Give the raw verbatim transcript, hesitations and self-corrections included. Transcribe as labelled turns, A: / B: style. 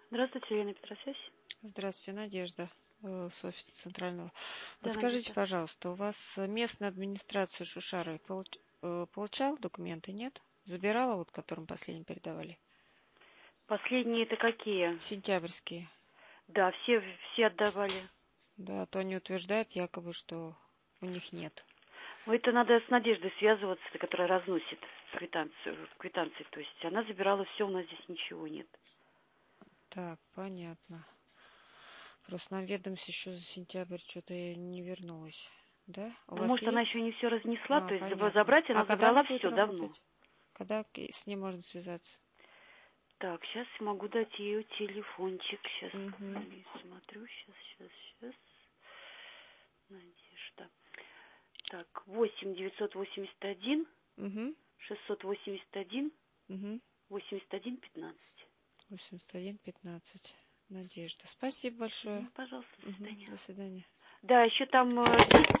A: Здравствуйте, Елена Петросвязь.
B: Здравствуйте, Надежда, э, с офиса центрального.
A: Да,
B: Подскажите,
A: Надежда.
B: пожалуйста, у вас местная администрация Шушары получ- э, получала документы, нет? Забирала, вот, которым последним передавали?
A: Последние это какие?
B: Сентябрьские.
A: Да, все, все отдавали.
B: Да, а то они утверждают якобы, что у них нет.
A: Ну, это надо с Надеждой связываться, которая разносит квитанцию, квитанции. То есть она забирала все, у нас здесь ничего нет.
B: Так, понятно. Просто нам ведомость еще за сентябрь что-то не вернулась. Да? У
A: Ну,
B: вас
A: может, она
B: есть?
A: еще не все разнесла,
B: А,
A: то есть заб-
B: понятно.
A: забрать
B: А
A: она
B: когда она
A: забрала
B: будет
A: все давно.
B: работать? Когда к- с ней можно связаться?
A: Так, сейчас могу дать ее телефончик. Сейчас
B: Угу.
A: смотрю, сейчас, сейчас, сейчас. Надежда. Так, восемь девятьсот восемьдесят один
B: Угу.
A: шестьсот восемьдесят один
B: Угу.
A: восемьдесят один пятнадцать.
B: восемьдесят один пятнадцать. Надежда. Спасибо большое.
A: Ну, пожалуйста, до
B: Мгм.
A: свидания.
B: До свидания.
A: Да, еще там э,